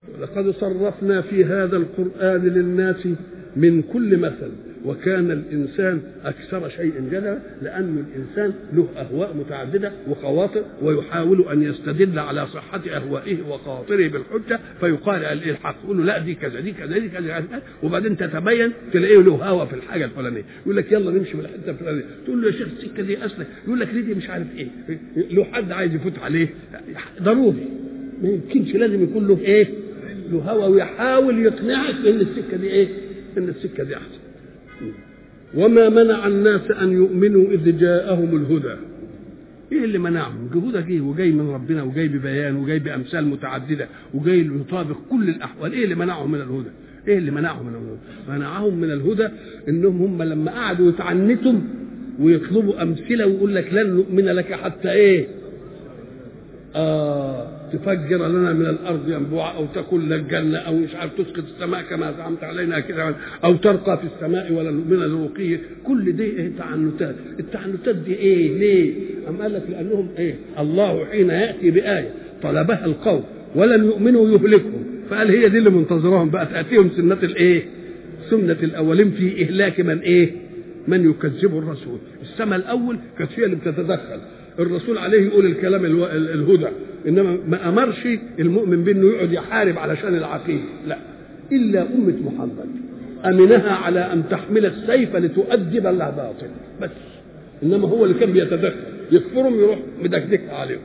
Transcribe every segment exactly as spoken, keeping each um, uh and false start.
لقد صرفنا في هذا القرآن للناس من كل مثل وكان الإنسان أكثر شيء جدلا، لأن الإنسان له أهواء متعددة وخواطر ويحاول أن يستدل على صحة أهوائه وخواطره بالحجة، فيقال الحق يقول له لا دي كذا دي كذا دي كذا، وبعدين تتبين تلاقيه له هوى في الحاجة الفلانية، يقول لك يلا نمشي من الحتة الفلانية، تقول له يا شيخ السكة دي أصلك، يقول لك ليه دي مش عارف إيه، له حد عايز يفوت عليه ضروري، ما يمكنش، لازم يكون له إيه، له هوى، ويحاول يقنعك ان السكه دي ايه، ان السكه دي احسن. وما منع الناس ان يؤمنوا اذ جاءهم الهدى. ايه اللي منعهم؟ الهدى جه وجاي من ربنا وجاي ببيان وجاي بامثال متعدده وجاي يطابق كل الاحوال. ايه اللي منعهم من الهدى؟ ايه اللي منعهم من الهدى؟ منعهم من الهدى انهم هم لما قعدوا يتعنتوا ويطلبوا امثله ويقول لك لن نؤمن لك حتى ايه؟ آه تفجر لنا من الارض ينبوعا او تكون لك جنه او مش عارف تسقط السماء كما زعمت علينا كده او ترقى في السماء ولا نؤمن لرقيه. كل دي ايه؟ تعنتات. التعنتات دي ايه؟ ليه؟ أم قال لك لانهم ايه؟ الله حين ياتي بايه طلبها القوم ولم يؤمنوا يهلكهم، فقال هي دي اللي منتظرهم بقى، تاتيهم سنه الايه؟ سنه الاولين في اهلاك من ايه؟ من يكذب الرسول. السماء الاول كانت هي اللي بتتدخل، الرسول عليه يقول الكلام الهدى، انما ما امرش المؤمن بانه يقعد يحارب علشان العقيده، لا، الا امه محمد امنها على ان تحمل السيف لتؤدب الباطل بس، انما هو اللي كان بيتدخل، يكفرهم يروح مدكدك عليهم.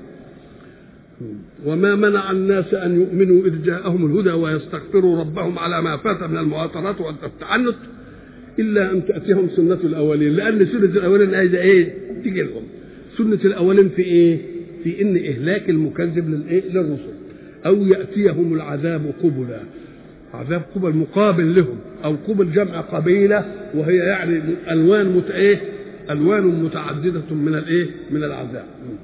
وما منع الناس ان يؤمنوا اذ جاءهم الهدى ويستغفروا ربهم على ما فات من المعاطرات والتعنت الا ان تاتيهم سنه الاولين، لان سنه الاولين عايزه ايه؟ تيجي لهم. سنة الأولين في إيه؟ في إن إهلاك المكذب للإيه؟ للرسل، أو يأتيهم العذاب قبلا، عذاب قبل مقابل لهم، أو قبل جمع قبيلة وهي يعني ألوان مت إيه؟ ألوان متعددة من الإيه؟ من العذاب.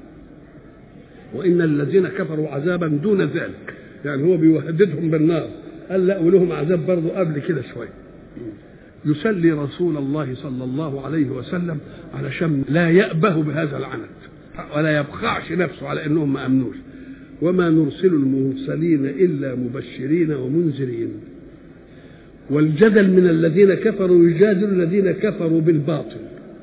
وإن الذين كفروا عذابا دون ذلك، يعني هو بيهددهم بالنار، قال لا ولهم عذاب برضه قبل كده شوية. يسلي رسول الله صلى الله عليه وسلم علشان لا يأبه بهذا العنت ولا يبخعش نفسه على انهم ما امنوش. وما نرسل المرسلين الا مبشرين ومنذرين. والجدل من الذين كفروا يجادل الذين كفروا بالباطل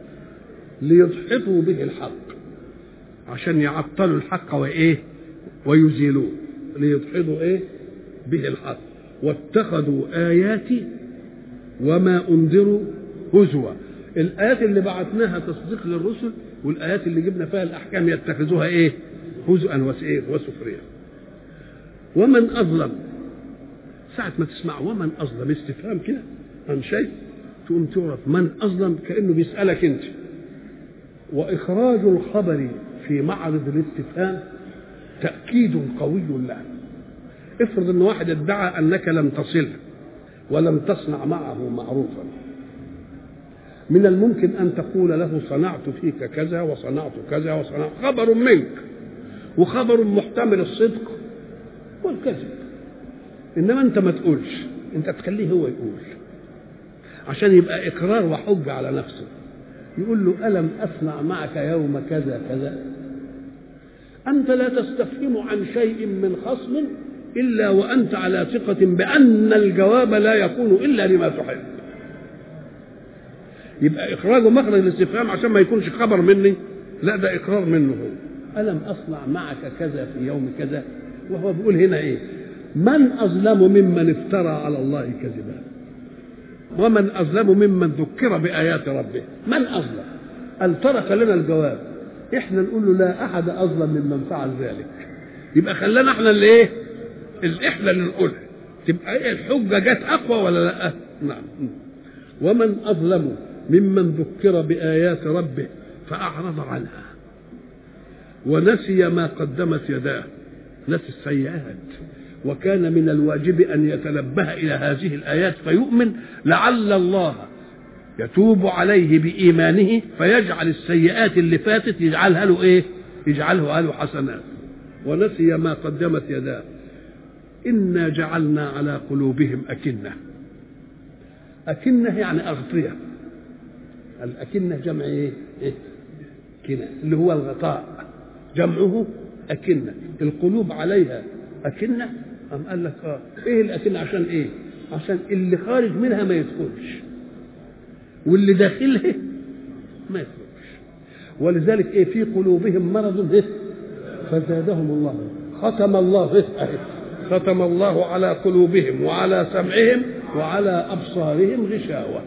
ليضحكوا به الحق، عشان يعطلوا الحق وايه ويزيلوه، ليضحكوا ايه به الحق. واتخذوا آياتي وما انذروا هزوا. الايات اللي بعثناها تصديق للرسل والايات اللي جبنا فيها الاحكام يتخذوها ايه؟ هزءا وايه؟ وسخريا. ومن اظلم، ساعه ما تسمع ومن اظلم استفهام كده عن شيء تقوم تعرف من اظلم كانه بيسالك انت. واخراج الخبر في معرض الاستفهام تاكيد قوي له. افرض ان واحد ادعى انك لم تصله ولم تصنع معه معروفا، من الممكن أن تقول له صنعت فيك كذا وصنعت كذا وصنعت، خبر منك وخبر محتمل الصدق والكذب، إنما أنت ما تقولش، أنت تخليه هو يقول عشان يبقى إقرار وحجة على نفسه. يقول له ألم أصنع معك يوم كذا كذا؟ أنت لا تستفهم عن شيء من خصم إلا وأنت على ثقة بأن الجواب لا يكون إلا لما تحب. يبقى إخراجه مخرج الاستفهام عشان ما يكونش خبر مني، لا ده إقرار منه هو. ألم أصنع معك كذا في يوم كذا؟ وهو بيقول هنا إيه؟ من أظلم ممن افترى على الله كذبا، ومن أظلم ممن ذكر بآيات ربه. من أظلم؟ قال ترك لنا الجواب، إحنا نقول له لا أحد أظلم ممن فعل ذلك. يبقى خلانا إحنا اللي إيه؟ الإحلى اللي نقولها، تبقى إيه الحجة جت أقوى ولا لا؟ نعم. ومن أظلم ممن ذكر بآيات ربه فأعرض عنها ونسي ما قدمت يداه، نسي السيئات، وكان من الواجب أن يتنبه إلى هذه الآيات فيؤمن لعل الله يتوب عليه بإيمانه فيجعل السيئات اللي فاتت يجعلها له إيه؟ يجعلها له حسنات. ونسي ما قدمت يداه إنا جعلنا على قلوبهم أكنة. أكنة يعني أغطية. الأكنة جمع إيه؟ إيه؟ كنة اللي هو الغطاء، جمعه أكنة. القلوب عليها أكنة قام قال لك اه ايه الأكنة عشان ايه؟ عشان اللي خارج منها ما يدخلش واللي داخلها ما يدخلش. ولذلك ايه في قلوبهم مرض إيه؟ فزادهم الله. ختم الله إيه؟ ختم الله على قلوبهم وعلى سمعهم وعلى أبصارهم غشاوة.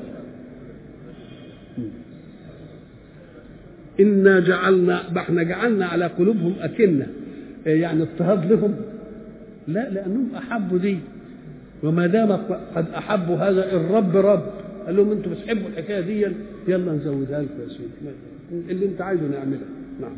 إنا جعلنا احنا جعلنا على قلوبهم أكنة يعني اضطهاد لهم؟ لا، لأنهم أحبوا دي، وما دام قد أحبوا هذا الرب رب قال لهم أنتم بتحبوا الحكاية دي يلا نزودها لكم يا سيدي اللي أنت عايزه نعمله. نعم.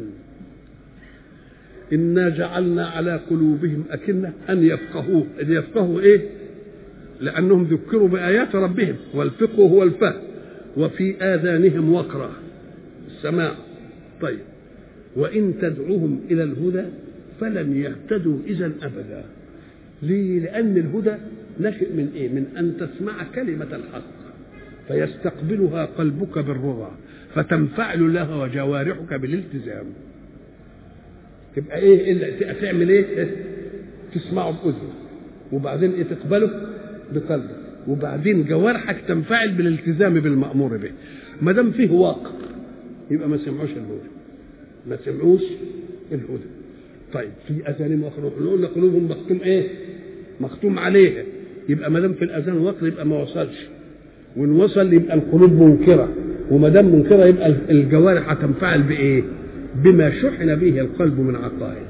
إنا جعلنا على قلوبهم أكنة أن يفقهوه. أن يفقهوا إيه؟ لأنهم ذكروا بآيات ربهم، والفقه هو الفهم، وفي آذانهم وقرا السماع. طيب وإن تدعوهم إلى الهدى فلن يهتدوا إذا أبدا. ليه؟ لأن الهدى نشئ من إيه؟ من أن تسمع كلمة الحق فيستقبلها قلبك بالرضا فتنفعل لها وجوارحك بالالتزام. تبقى إيه اللي تعمل إيه؟ تسمعه بأذنك وبعدين إيه تقبله بقلبك وبعدين جوارحك تنفعل بالالتزام بالمأمور به. ما دام فيه واقع يبقى ما سمعوش الهدى، ما سمعوش الهدى. طيب في اذانهم وقر، نقول قلوبهم مختوم ايه؟ مختوم عليها. يبقى ما دام في الاذان وقر يبقى ما وصلش، وان وصل يبقى القلوب منكره، وما دام منكره يبقى الجوارح هتنفعل بايه؟ بما شحن به القلب من عقائد.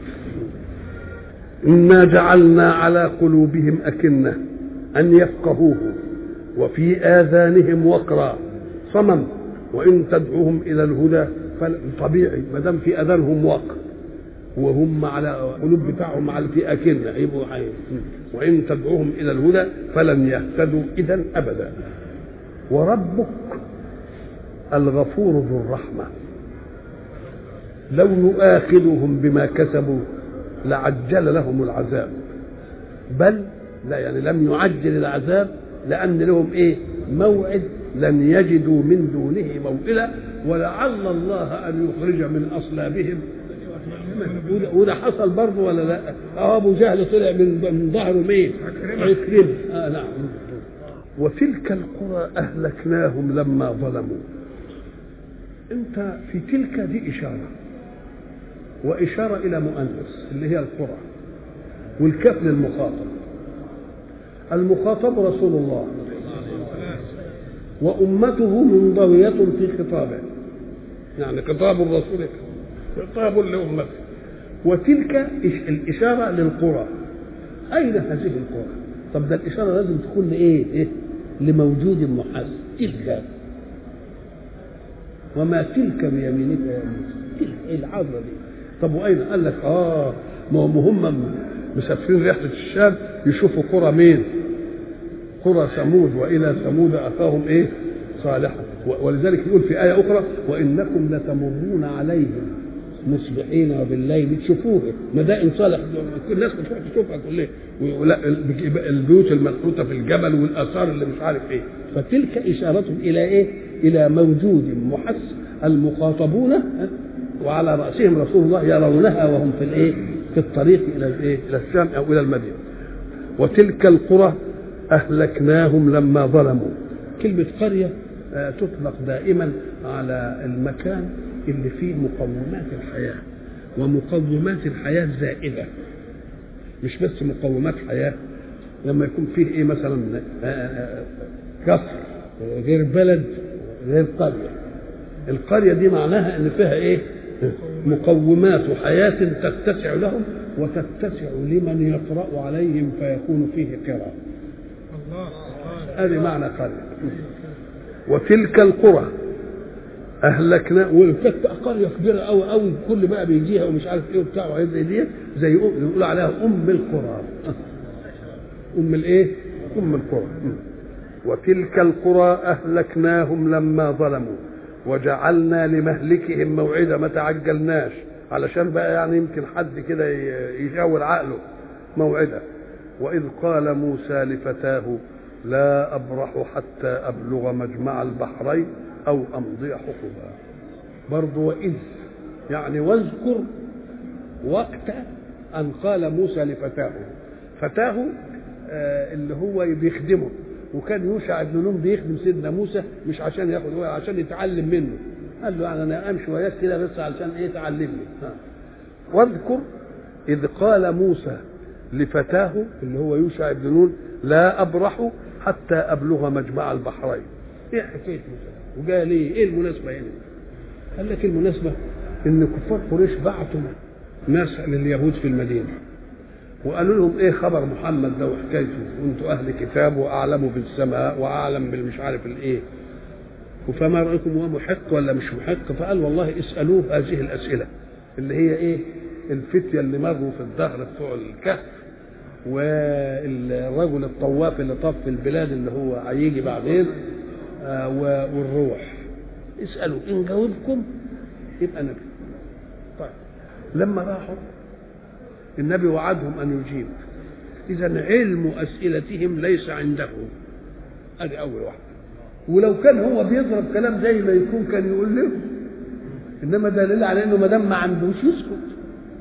إنا جعلنا على قلوبهم أكنة أن يفقهوه وفي آذانهم وقرا صمم وإن تدعوهم إلى الهدى فطبيعي ما دام في آذانهم وقر وهم على قلوب بتاعهم على في أكنة يبقوا حي. وإن تدعوهم إلى الهدى فلن يهتدوا إذا أبدا. وربك الغفور ذو الرحمة لو يؤاخذهم بما كسبوا لعجل لهم العذاب، بل لا يعني لم يعجل العذاب لأن لهم إيه؟ موعد لن يجدوا من دونه موئلا، ولعل الله أن يخرج من أصلابهم. وده حصل برضه ولا لا؟ أبو جهل طلع من ظهره مين؟ عكرمة. آه نعم. وتلك القرى أهلكناهم لما ظلموا. أنت في تلك دي إشارة وإشارة إلى مؤنث اللي هي القرى، والكاف للمخاطب. المخاطب رسول الله وأمته منضوية في خطابه، يعني خطاب الرسول خطاب لأمته. وتلك الإشارة للقرى. أين هذه القرى؟ طب ده الإشارة لازم تكون لإيه؟ إيه؟ لموجود محس. تلك وما تلك بيمينك يا موسى. تلك العذرة دي. طب وأين؟ قال لك آه ما هم مسافرين رحلة الشام يشوفوا قرى مين؟ قرى ثمود، وإلى ثمود أخاهم إيه؟ صالحا. ولذلك يقول في آية أخرى وإنكم لتمرون عليهم مصبحين وبالليل تشوفوه مدائن صالح. الناس بتروح تشوفها كلها، البيوت المنحوتة في الجبل والآثار اللي مش عارف إيه. فتلك إشارة إلى إيه؟ إلى موجود محس المخاطبون وعلى رأسهم رسول الله يرونها وهم في الإيه؟ في الطريق إلى الإيه؟ إلى الشام أو إلى المدينة. وتلك القرى أهلكناهم لما ظلموا. كلمة قرية تطلق دائما على المكان اللي فيه مقومات الحياة، ومقومات الحياة زائدة، مش بس مقومات حياة. لما يكون فيه إيه مثلا قصر غير بلد غير قرية. القرية دي معناها إن فيها إيه؟ مقومات حياة تتسع لهم وتتسع لمن يقرأ عليهم فيكون فيه قراءة. هذه معنى قرية. وتلك القرى أهلكنا، وكانت قرية كبيرة أوي أوي كل بقى بيجيها ومش عارف إيه وبتاع وعايز دي زي يقول عليها أم القرى. أم الإيه؟ أم القرى. وتلك القرى أهلكناهم لما ظلموا وجعلنا لمهلكهم موعدا. ما تعجلناش علشان بقى يعني يمكن حد كده يشاور عقله. موعدا. وإذ قال موسى لفتاه لا أبرح حتى أبلغ مجمع البحرين أو أمضي حقبا. برضو وإذ يعني واذكر وقت أن قال موسى لفتاه. فتاه اللي هو بيخدمه، وكان يوشع بن نون بيخدم سيدنا موسى مش عشان ياخد هو، عشان يتعلم منه. قال له يعني انا امشي وياك كده بس علشان ايه تعلمني. واذكر اذ قال موسى لفتاه اللي هو يوشع بن نون لا ابرح حتى ابلغ مجمع البحرين. ايه حكايه موسى وجاء ليه؟ ايه المناسبه هنا؟ قال لك المناسبه ان كفار قريش بعتوا ناس لليهود في المدينه وقالوا لهم ايه خبر محمد ده وحكايته، وانتوا اهل كتاب واعلموا بالسماء واعلم بالمش عارف الايه، فما رايكم هو محق ولا مش محق؟ فقال والله اسالوه هذه الاسئله اللي هي ايه؟ الفتيه اللي مروا في الدهر بتوع الكهف، والرجل الطواف اللي طاف في البلاد اللي هو هيجي بعدين، آه والروح. اسالوا ان جاوبكم يبقى نبي. طيب لما راحوا النبي وعدهم ان يجيب، اذا علم اسئلتهم ليس عنده. ادي اول واحده. ولو كان هو بيضرب كلام زي ما يكون كان يقول لهم، انما دليل على انه ما دام ما عندوش يسكت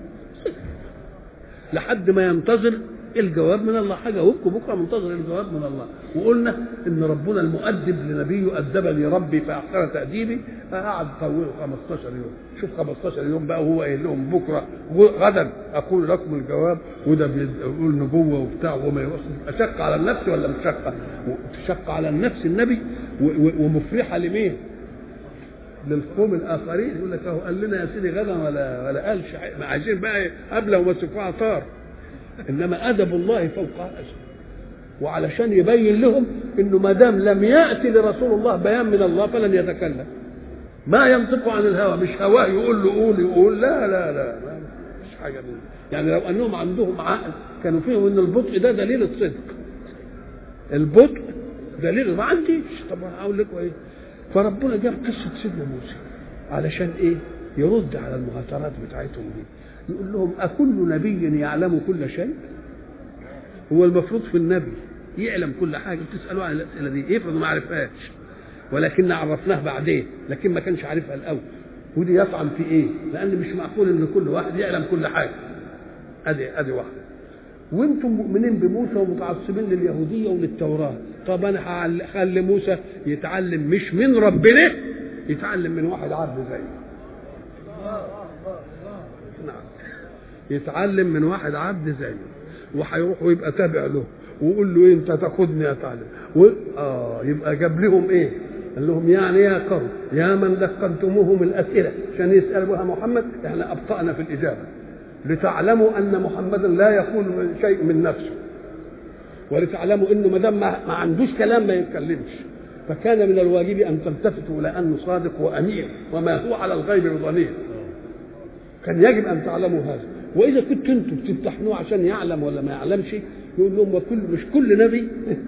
لحد ما ينتظر الجواب من الله. حاجه وبكم بكره منتظر الجواب من الله. وقلنا ان ربنا المؤدب لنبيه ادبني ربي فاحسن تاديبي، فقعد طوله خمستاشر يوم. شوف خمستاشر يوم بقى وهو قايل لهم بكره غدا اقول لكم الجواب، وده بيقول نبوه وبتاع وما يوصل. اشق على النفس ولا مش شقه؟ تشق على النفس النبي ومفرحه لمين؟ للقوم الاخرين. يقول لك اهو قال لنا يا سيدي غدا ولا ولا قالش، ما عايزين بقى قبله وما سفاها طار. انما ادب الله فوق هذا، وعلشان يبين لهم انه ما دام لم ياتي لرسول الله بيان من الله فلن يتكلم. ما ينطق عن الهوى، مش هواه يقول له قول يقول لا لا لا مش حاجه دي. يعني لو انهم عندهم عقل كانوا فيهم ان البطء ده دليل الصدق. البطء دليل ما عنديش. طب هقول لكم ايه؟ فربنا جاب قصه سيدنا موسى علشان ايه؟ يرد على المهاترات بتاعتهم دي. يقول لهم أكل نبي يعلم كل شيء؟ هو المفروض في النبي يعلم كل حاجه؟ بتسالوه عن الاسئله دي يفرض ما عرفهاش، ولكن عرفناه بعدين، لكن ما كانش عارفها الاول. ودي يطعن في ايه؟ لان مش معقول ان كل واحد يعلم كل حاجه. ادي ادي واحده. وانتم مؤمنين بموسى ومتعصبين لليهوديه وللتوراه. طب انا هخلي موسى يتعلم مش من ربنا، يتعلم من واحد عبد زيه. نعم، يتعلم من واحد عبد زيه، وهيروح ويبقى تابع له ويقول له إيه انت تاخدني اتعلم و... اه يبقى جاب لهم ايه؟ قال لهم يعني يا قوم يا من لقنتموهم الاسئله عشان يسالوها محمد، احنا ابطانا في الاجابه لتعلموا ان محمدا لا يقول شيء من نفسه، ولتعلموا انه ما دام ما عندوش كلام ما يتكلمش. فكان من الواجب ان تلتفتوا الى انه صادق وامين وما هو على الغيب بضنين. كان يجب ان تعلموا هذا. واذا كنتوا انتم بتمتحنوه عشان يعلم ولا ما يعلمش، يقول لهم وكل مش كل نبي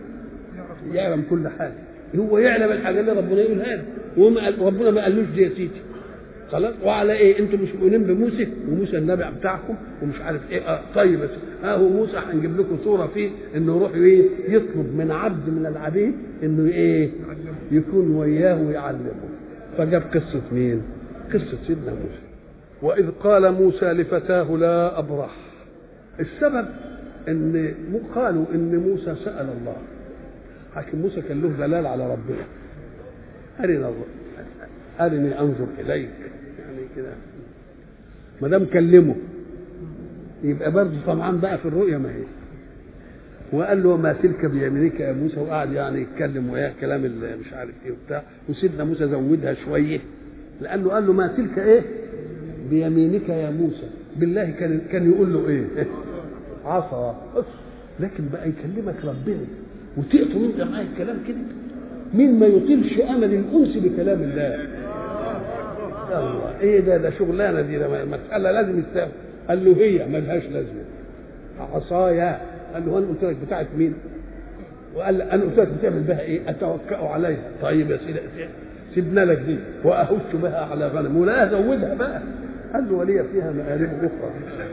يعلم كل حاجه، هو يعلم الحاجه اللي ربنا يقولها له، وربنا ما قالوش دي يا سيدي. خلاص. وعلى ايه؟ انتم مش مؤمنين بموسى وموسى النبي بتاعكم ومش عارف ايه. اه طيب بس ها هو موسى هنجيب لكم صوره فيه انه يروح ايه؟ يطلب من عبد من العبيد انه ايه؟ يكون وياه ويعلمه. فجاب قصه مين؟ قصه سيدنا موسى. واذ قال موسى لفتاه لا ابرح. السبب ان قالوا ان موسى سال الله، لكن موسى كان له دلال على ربنا. ارنا الله ارني انظر اليك، يعني كده ما دام كلمه يبقى برضه طمعان بقى في الرؤيا. ما هي وقال له ما تلك بيمينك يا موسى، وقعد يعني يتكلم وياه كلام اللي مش عارف ايه وبتاع. وسيدنا موسى زودها شويه لانه قال له ما تلك ايه بيمينك يا موسى. بالله كان كان يقول له ايه؟ عصا. لكن بقى يكلمك ربنا وتقطع انت معاه الكلام كده. مين ما يطيلش امل الانس بكلام الله؟ الله ايه ده؟ ده شغلانه دي، ده مساله لازم يستاهل. قال له هي ما لهاش لازمه عصايا. قال له انا قلت لك بتاعت مين؟ وقال انا قلت لك بتعمل بها ايه؟ اتوكأ عليها. طيب يا سيدي سيبنا لك دي واهش بها على غنم ولا ازودها بقى. قال له ولي فيها مآرب اخرى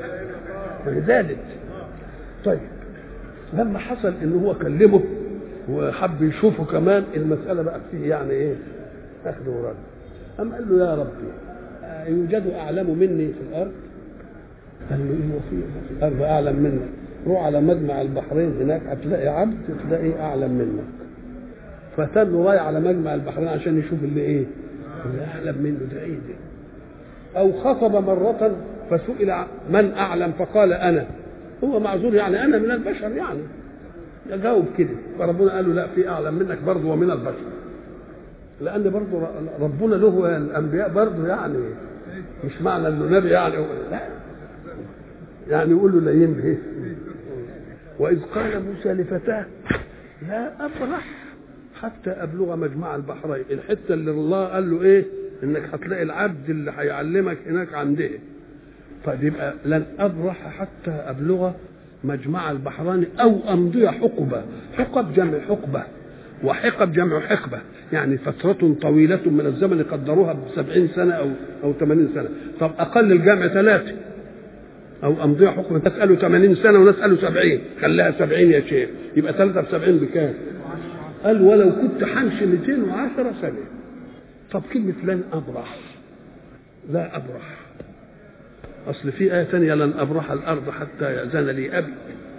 فزادت. طيب لما حصل ان هو كلمه وحب يشوفه كمان، المساله بقى فيه يعني ايه؟ اخذ ورد. أم قال له يا ربي يوجد اعلم مني في الارض؟ قال له ايه؟ وفي الارض اعلم منك. روح على مجمع البحرين هناك هتلاقي عبد تلاقي اعلم منك، فتن رايح على مجمع البحرين عشان يشوف اللي ايه اللي اعلم منه ده ايه ده. او خطب مرة فسئل من اعلم فقال انا، هو معذور يعني انا من البشر يعني يجاوب كده، فربنا قال له لا في اعلم منك برضه ومن البشر، لان برضه ربنا له الانبياء برضه يعني مش معنى انه نبي يعني لا يعني يقول له لا ينبه. واذ قال موسى لفتاه لا افرح حتى ابلغ مجمع البحرين، الحته اللي الله قال له ايه انك هتلاقي العبد اللي هيعلمك هناك عنده، فيبقى لن ابرح حتى ابلغ مجمع البحرين او امضي حقبه. حقب جمع حقبه، وحقب جمع حقبه، يعني فترة طويلة من الزمن قدروها بسبعين سنة أو أو ثمانين سنة. طب أقل الجمع ثلاثة أو أمضي حقبة، ناس قالوا ثمانين سنة وناس قالوا سبعين، خليها سبعين يا شيخ، يبقى ثلاثة بسبعين بكام؟ قال ولو كنت حمشي مئتين وعشرة سنة. طب كلمة لن أبرح، لا أبرح، أصل في آية ثانية لن أبرح الأرض حتى يأذن لي أبي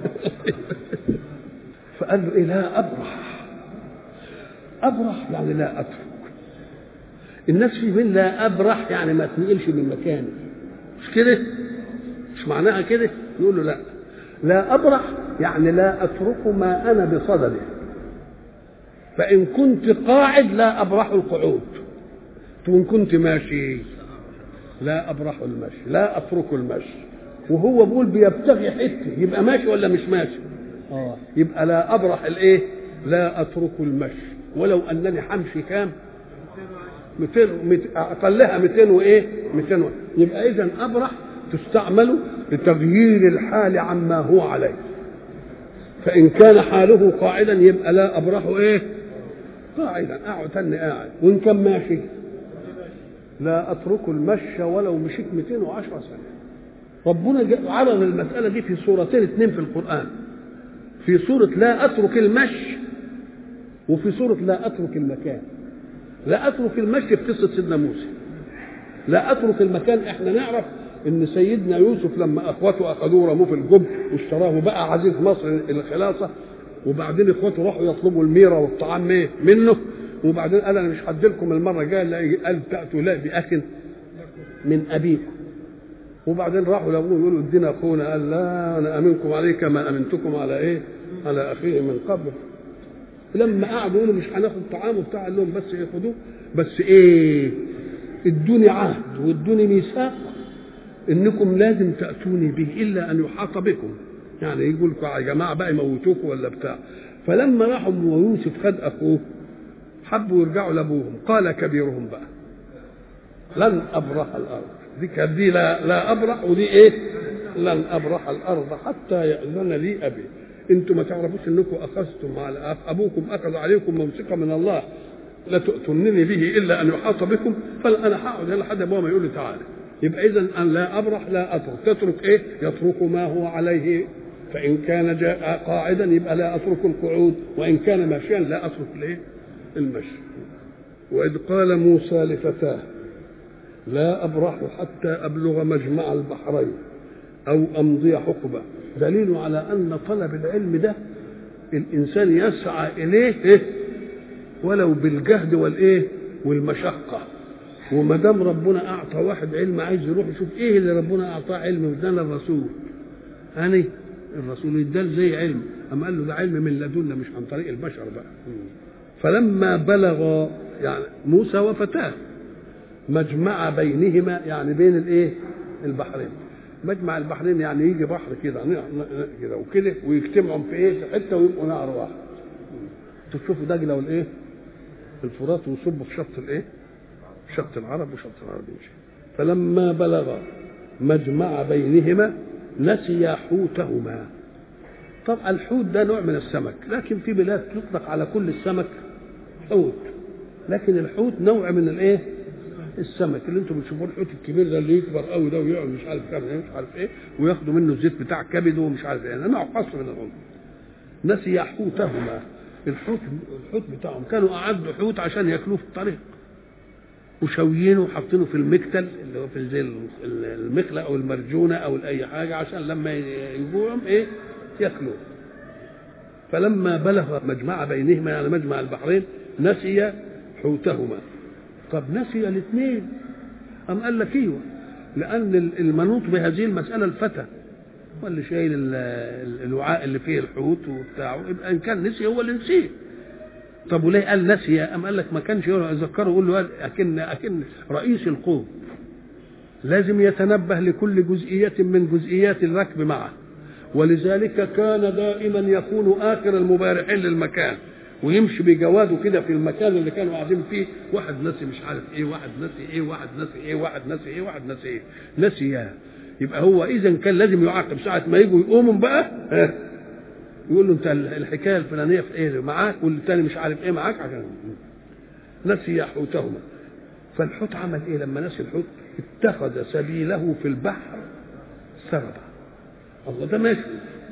فقال له إيه لا أبرح، أبرح يعني لا أترك. الناس في من لا أبرح يعني ما تنقلش من مكاني، مش كده؟ مش معناها كده؟ يقول له لا لا أبرح يعني لا أترك ما أنا بصدده، فإن كنت قاعد لا أبرح القعود، وإن كنت ماشي لا أبرح المشي، لا أترك المشي. وهو بيقول بيبتغي حته، يبقى ماشي ولا مش ماشي؟ آه يبقى لا أبرح الإيه؟ لا أترك المشي، ولو أنني حمشي كام؟ مئتين، أقلها مئتين وإيه؟ مئتين. يبقى إذا أبرح تستعمل لتغيير الحال عما هو عليه، فإن كان حاله قاعدا يبقى لا أبرح إيه؟ قاعدا، أقعد تاني قاعد. وإن كان ماشي لا أترك المشي ولو مشيت مئتين وعشرة سنة. ربنا عرض المسألة دي في سورتين اثنين في القرآن، في سورة لا أترك المشي وفي سورة لا أترك المكان. لا أترك المشي في قصة سيدنا موسى، لا أترك المكان احنا نعرف ان سيدنا يوسف لما اخوته اخذوه رموه في الجب واشتراه بقى عزيز مصر الخلاصة، وبعدين اخوته راحوا يطلبوا الميرة والطعام منه، وبعدين قال انا مش هديلكم المرة الجاية، قال تأتوا لا بأخ من أبيكم. وبعدين راحوا لابوه يقولوا ادينا اخونا، قال لا انا امنكم عليه كما امنتكم على ايه؟ على اخيه من قبل. لما قعدوا يقولوا مش هناخد طعام وبتاع، قال لهم بس ياخدوه، بس ايه؟ ادوني عهد وادوني ميثاق انكم لازم تاتوني به الا ان يحاط بكم، يعني يقول لكم يا جماعه بقى يموتوكم ولا بتاع. فلما راحوا ويوسف خد اخوه حبوا يرجعوا لابوهم، قال كبيرهم بقى لن ابرح الارض، دي كانت دي لا, لا ابرح، ودي ايه؟ لن ابرح الارض حتى ياذن لي ابي. انتم ما تعرفوش انكم اخذتم على ابوكم اخذ عليكم موثقه من الله لا تؤتونني به الا ان يحاط بكم، فانا هقعد لحد ابوه ما يقول لي تعالى. يبقى اذا ان لا ابرح لا اترك، تترك ايه؟ يترك ما هو عليه، فان كان جاء قاعدا يبقى لا اترك القعود، وان كان ماشيا لا اترك الايه؟ المشي. واذ قال موسى لفتاه لا ابرح حتى ابلغ مجمع البحرين او امضي حقبه، دليل على ان طلب العلم ده الانسان يسعى اليه إيه؟ ولو بالجهد والايه؟ والمشقه. وما دام ربنا اعطى واحد علم عايز يروح يشوف ايه اللي ربنا اعطاه علم، وادانا الرسول اني الرسول ادال زي علم، اما قال له ده علم من لدنا مش عن طريق البشر بقى. فلما بلغ يعني موسى وفتاه مجمع بينهما، يعني بين الايه؟ البحرين. مجمع البحرين يعني يجي بحر كده كده وكده ويجتمعوا في ايه؟ في حته ويبقوا نهر واحد. تشوفوا دجله والايه؟ الفرات، ويصبوا في شط الايه؟ شط العرب وشط العرب يمشي. فلما بلغ مجمع بينهما نسيا حوتهما. طب الحوت ده نوع من السمك، لكن في بلاد تطلق على كل السمك حوت، لكن الحوت نوع من الايه؟ السمك اللي انتم بتشوفوه، الحوت الكبير ده اللي يكبر قوي ده ويقعد مش عارف كام مش عارف ايه، وياخدوا منه الزيت بتاع كبده ومش عارف ايه، نوع خاص من الحوت. نسي حوتهما، الحوت الحوت بتاعهم كانوا اعدوا حوت عشان ياكلوه في الطريق، وشويينه وحاطينه في المكتل اللي هو في زي المخلة او المرجونه او اي حاجه، عشان لما يجوعهم ايه؟ يخلو. فلما بلغ مجمع بينهما يعني مجمع البحرين نسي حوتهما. طب نسي الاثنين أم قال لك ايوه، لأن المنوط بهذه المسألة الفتى واللي شايل الوعاء اللي فيه الحوت وبتاعه، يبقى إن كان نسي هو اللي نسيه. طب وليه قال نسي؟ أم قال لك ما كانش يذكره يقول له أكن أكن رئيس القوم لازم يتنبه لكل جزئية من جزئيات الركب معه، ولذلك كان دائما يكون آخر المبارحين للمكان ويمشي بجواده كده في المكان اللي كانوا قاعدين فيه، واحد نسي مش عارف ايه، واحد نسي ايه، واحد نسي ايه، واحد نسي ايه، واحد نسي ايه، نسي. يبقى هو اذا كان لازم يعاقب ساعة ما يجوا يقوموا بقى يقول له انت الحكايه الفلانيه في ايه معاك، والثاني مش عارف ايه معاك، عشان نسي حوتهما. فالحوت عمل ايه لما نسي الحوت؟ اتخذ سبيله في البحر سربا. الله ده ماشي،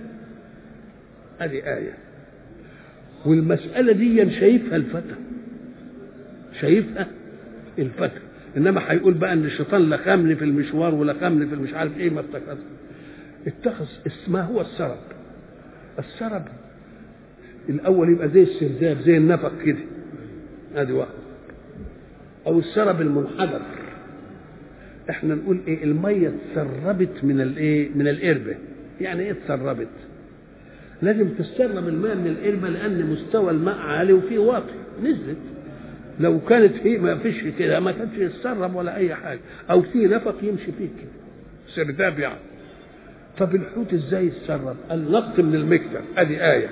ادي آية. والمسألة دي شايفها الفتى، شايفها الفتى، انما هيقول بقى ان الشيطان لخمني في المشوار ولخمني في المش عارف ايه، ما اتخذ اتخذ اسمه هو السرب. السرب الاول يبقى زي السرداب زي النفق كده، ادي واحد. او السرب المنحدر، احنا نقول ايه، الميه اتسربت من الايه، من القربه. يعني ايه اتسربت؟ لازم تسرب الماء من القربه لان مستوى الماء عالي وفيه واطي، نزلت. لو كانت فيه ما فيش كده ما كانش يتسرب ولا اي حاجه، او في نفق يمشي فيه كده سرداب يعني. طب الحوت ازاي يتسرب؟ قال نط من المكتب، ادي آية.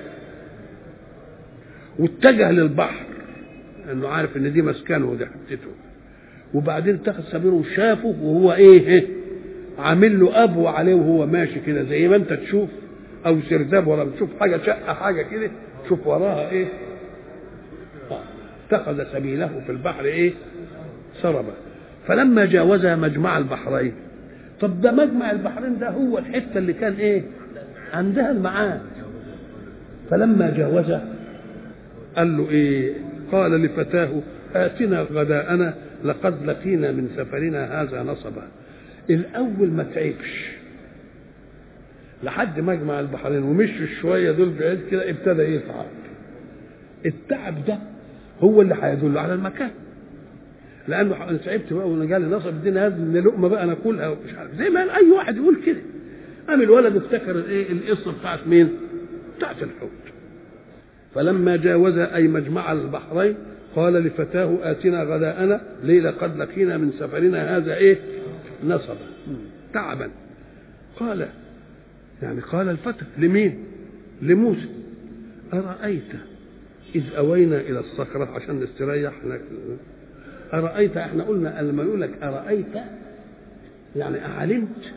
واتجه للبحر انه عارف ان دي مسكنه ودي حتته، وبعدين اتخذ سبيله وشافه وهو ايه عامل له ابو عليه وهو ماشي كده زي ما انت تشوف، او سرداب ولا بتشوف حاجه شقه حاجه كده تشوف وراها ايه. اتخذ سبيله في البحر ايه سربا. فلما جاوزها مجمع البحرين. طب ده مجمع البحرين ده هو الحته اللي كان ايه عندها المعاد. فلما جاوزها قال له ايه؟ قال لفتاه آتنا غداءنا لقد لقينا من سفرنا هذا نصبا. الاول ما تعبش لحد مجمع البحرين ومشوا شويه دول بعيد كده ابتدى يتعب. التعب ده هو اللي هيدل على المكان، لانه انا تعبت بقى وانا جالي نصب الدين هذا من لقمه بقى ناكلها ومش عارف زي ما اي واحد يقول كده. قام الولد افتكر الايه القصه بتاعت مين؟ بتاعت الحوت. فلما جاوز اي مجمع البحرين قال لفتاه آتنا غداءنا ليه لقد لقينا من سفرنا هذا ايه نصبا تعبا. قال يعني قال الفتى لمين؟ لموسى أرأيت إذ أوينا إلى الصخرة عشان نستريح هناك. أرأيت احنا قلنا لما يقول لك أرأيت يعني أعلمت.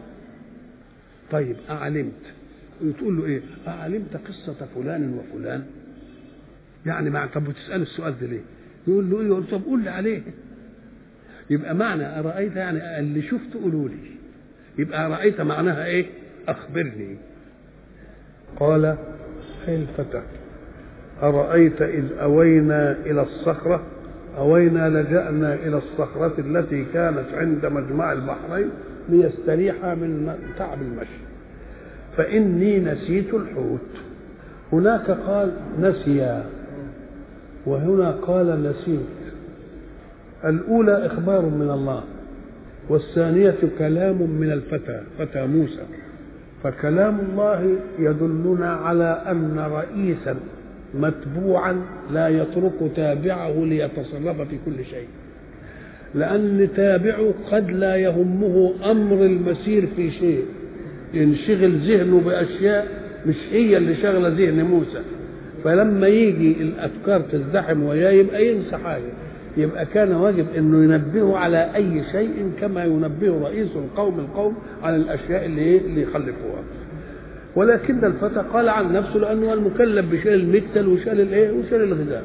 طيب أعلمت وتقول له إيه؟ أعلمت قصة فلان وفلان؟ يعني مع طب وتسأل السؤال ده ليه؟ يقول له إيه؟ طب قول لي عليه. يبقى معنى أرأيت يعني اللي شفت قولوا لي. يبقى أرأيت معناها إيه؟ أخبرني. قال أي الفتى أرأيت إذ أوينا إلى الصخرة أوينا لجأنا إلى الصخرة التي كانت عند مجمع البحرين ليستريح من تعب المشي فإني نسيت الحوت. هناك قال نسيا وهنا قال نسيت. الأولى إخبار من الله والثانية كلام من الفتى فتى موسى. فكلام الله يدلنا على أن رئيسا متبوعا لا يترك تابعه ليتصرف في كل شيء، لأن تابعه قد لا يهمه أمر المسير في شيء، ينشغل ذهنه بأشياء مش هي اللي شغلة ذهن موسى. فلما يجي الأفكار تزدحم وياه يبقى ينسى حاجة. يبقى كان واجب انه ينبهه على اي شيء كما ينبه رئيس القوم القوم على الاشياء اللي اللي يخلفوها. ولكن الفتى قال عن نفسه لانه المكلف بشيل المكتل وشال الايه وشال الغذاء.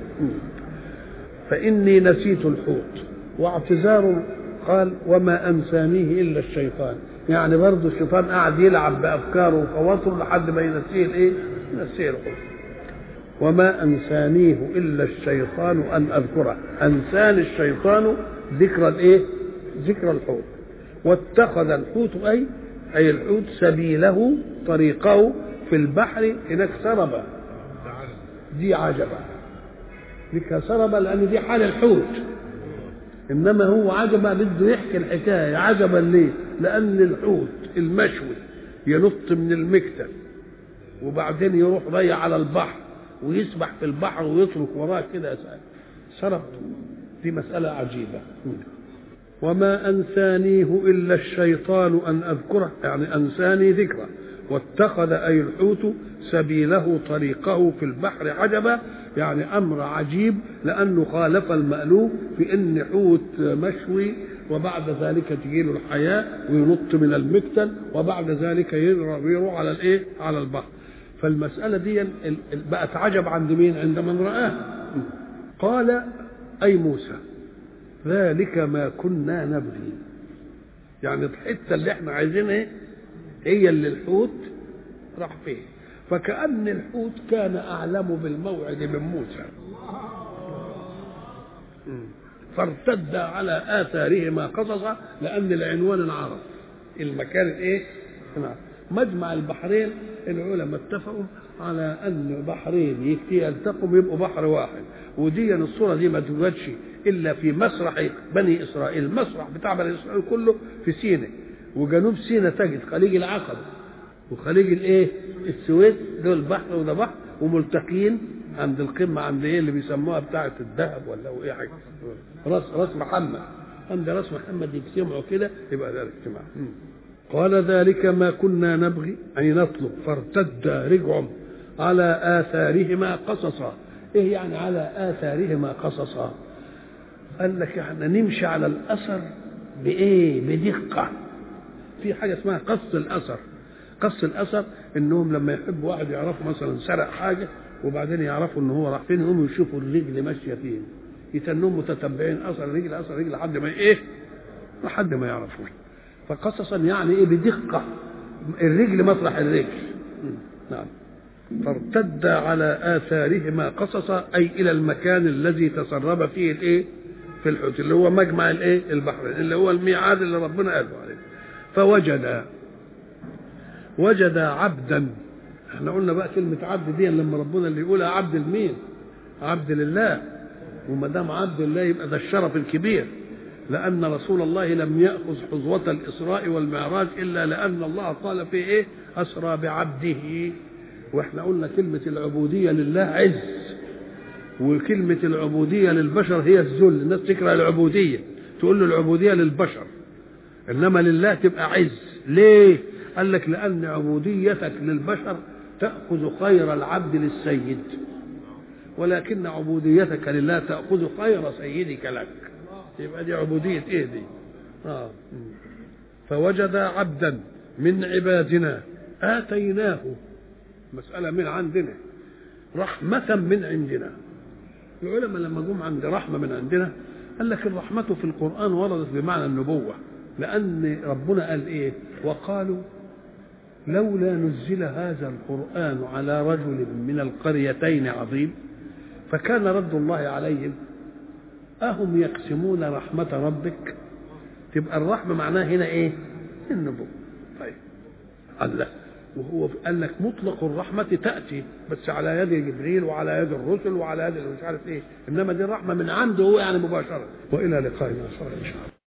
فاني نسيت الحوت واعتذار. قال وما انسانيه الا الشيطان. يعني برضه الشيطان قاعد يلعب بافكاره وخواطره لحد ما ينسيه الايه؟ ينسيه الحوت. وما أنسانيه إلا الشيطان أن أذكره. أنسان الشيطان ذكر الإيه؟ ذكر الحوت. واتخذ الحوت أي أي الحوت سبيله طريقه في البحر هناك سربة، دي عجبة، دي سربة لأن دي حال الحوت، إنما هو عجبة بده يحكي الحكاية. عجبا ليه؟ لأن الحوت المشوي ينط من المكتل وبعدين يروح ضيع على البحر ويسبح في البحر ويترك وراه كده سرب، دي مسألة عجيبة. وما أنسانيه إلا الشيطان أن أذكره، يعني أنساني ذكره، واتخذ أي الحوت سبيله طريقه في البحر عجبا، يعني أمر عجيب لأنه خالف المألوف في إن حوت مشوي وبعد ذلك تجيله الحياة وينط من المكتل وبعد ذلك يروح على الإيه؟ على البحر. فالمسألة دي بقت عجب عند مين؟ عند من رآه. قال أي موسى ذلك ما كنا نبغي، يعني الحتة اللي احنا عايزينها هي اللي الحوت راح فيه، فكأن الحوت كان أعلم بالموعد من موسى، فارتد على آثارهما قصصا، لأن العنوان انعرف، المكان ايه؟ مجمع البحرين العلماء اتفقوا على أن بحرين يلتقوا يبقوا بحر واحد، ودي الصورة دي ما توجدش إلا في مسرح بني إسرائيل. المسرح بتاع بني إسرائيل كله في سيناء، وجنوب سيناء تجد خليج العقبة وخليج الايه؟ السويس، دول بحر وده بحر، وملتقين عند القمة عند ايه اللي بيسموها بتاعة الذهب ولا هو ايه حاجة، راس راس محمد، عند راس محمد يجتمعوا كده يبقى ده الاجتماع. قال ذلك ما كنا نبغي أي نطلب، فارتد رجعهم على آثارهما قصصا. ايه يعني على آثارهما قصصا؟ قال لك احنا نمشي على الأثر بإيه؟ بدقة. في حاجة اسمها قص الأثر. قص الأثر إنهم لما يحبوا واحد يعرفوا مثلا سرق حاجة وبعدين يعرفوا إن هو راح فين، يقوموا يشوفوا الرجل ماشية فين، يتنهم متتبعين أثر الرجل أثر الرجل لحد ما إيه؟ لحد ما يعرفوه. فقصصا يعني إيه؟ بدقة، الرجل مطرح الرجل. نعم. فارتد على آثارهما قصصا أي إلى المكان الذي تسرب فيه الإيه؟ في الحوت، اللي هو مجمع الإيه؟ البحرين، اللي هو الميعاد اللي ربنا قاله عليه. فوجد وجد عبدا. احنا قلنا بقى كلمة عبد دي لما ربنا اللي يقولها عبد المين؟ عبد لله، وما دام عبد الله يبقى ده الشرف الكبير، لأن رسول الله لم يأخذ حظوة الإسراء والمعراج إلا لأن الله قال فيه إيه؟ أسرى بعبده. واحنا قلنا كلمة العبودية لله عز، وكلمة العبودية للبشر هي الذل. الناس تكره العبودية، تقول له العبودية للبشر، إنما لله تبقى عز. ليه؟ قال لك لأن عبوديتك للبشر تأخذ خير العبد للسيد، ولكن عبوديتك لله تأخذ خير سيدك لك. يبقى دي عبودية ايه دي؟ آه. فوجد عبدا من عبادنا آتيناه، مسألة من عندنا، رحمة من عندنا. العلماء لما جم عند رحمة من عندنا قال لك الرحمة في القرآن وردت بمعنى النبوة، لأن ربنا قال إيه؟ وقالوا لولا نزل هذا القرآن على رجل من القريتين عظيم. فكان رد الله عليهم أهم يقسمون رحمة ربك؟ تبقى الرحمة معناها هنا إيه؟ النبوة. طيب الله، وهو قال لك مطلق الرحمة تأتي بس على يد جبريل وعلى يد الرسل وعلى يد مش عارف إيه، إنما دي الرحمة من عنده هو يعني مباشرة. وإلى لقائنا إن شاء الله.